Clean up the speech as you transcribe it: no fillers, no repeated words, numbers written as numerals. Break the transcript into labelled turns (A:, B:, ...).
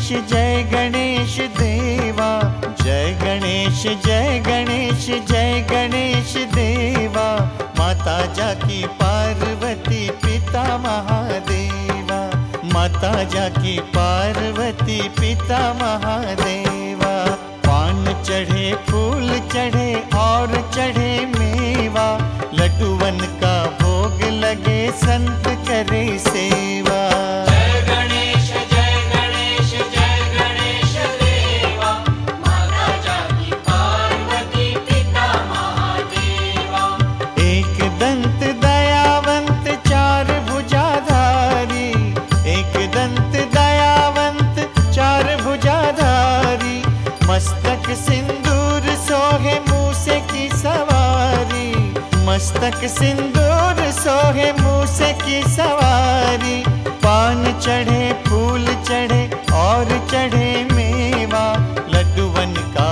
A: गणेश जय गणेश देवा, जय गणेश जय गणेश जय गणेश देवा। माता जाकी पार्वती पिता महादेवा, माता जाकी पार्वती पिता महादेवा। पान चढ़े फूल चढ़े और चढ़े मेवा, लड्डूवन का भोग लगे संत करे सेवा।
B: जय गणेश जय गणेश देवा, माता जाकी पार्वती पिता महादेवा।
A: एक दंत दयावंत चार भुजाधारी, एक दंत दयावंत चार भुजाधारी। मस्तक सिंदूर सोहे मूसे की सवारी, मस्तक सिंदूर सोहे मूसे की सवारी। पान चढ़े फूल चढ़े और चढ़े मेवा, लड्डूवन का